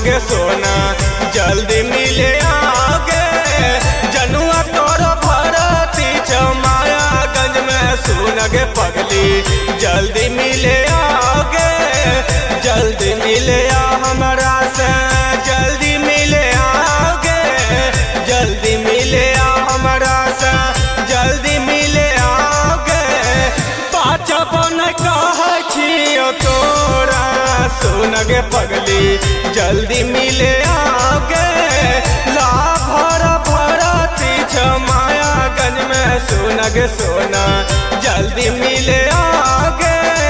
सुनगे सोना जल्दी मिले आगे। जनुआ तोर भरती मायागंज में सुनगे पगली जल्दी मिले आगे। जल्दी मिले आ हमारा से जल्दी मिले आगे। जल्दी मिले आ हमारा से जल्दी मिले आगे। पाचपन कहे छियो तोरा सुनगे पगली जल्दी मिले आगे। लाभर भरती मायागंज में सुनगे सोना जल्दी मिले आगे।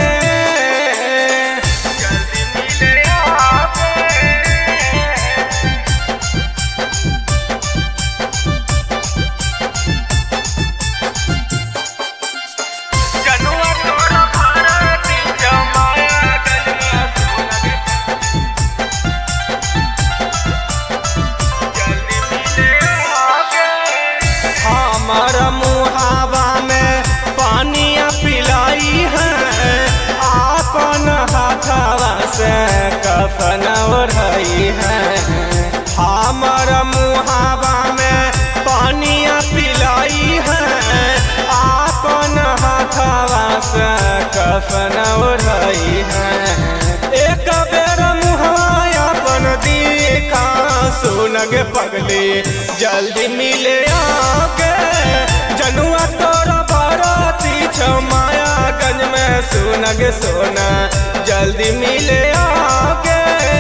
हमारा मुहावा में पानिया पिलाई है आपन हाथावा से कफन ओढ़ाई है। हमारा मुहावा में पानिया पिलाई है आपन हाथावा से कफन ओढ़ाई है। एक बेर मुहावा अपन दिखा सुनगे पगली जल्दी मिले आगे। जनुआ तोर भरती मायागंज में सुनगे सोना जल्दी मिले आगे।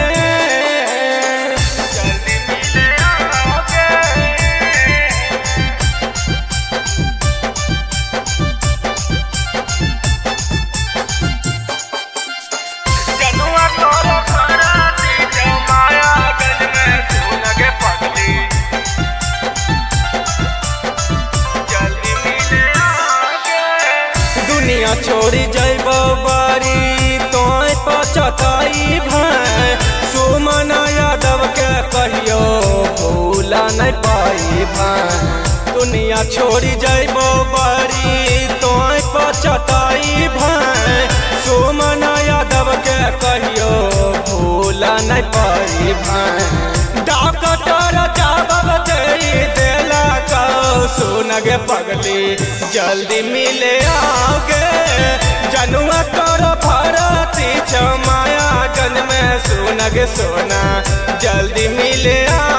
जल्दी मिले आगे। जनुआ तोर भरती मायागंज में सुनगे पगली दुनिया छोड़ी जैबो बारी तोय पछताई भाई। सुमन यादव के कहियो भूला नहीं पाई भाई। दुनिया छोड़ी जैबो बारी तोय पछताई भाई। सुमन यादव के कहियो भूला नहीं पाई भाई। डॉक्टर जवाब दे देला कहो सुनगे पगली जल्दी मिले आगे। जनुआ तोर भरती मायागंज में सुनगे सोना जल्दी मिले आगे।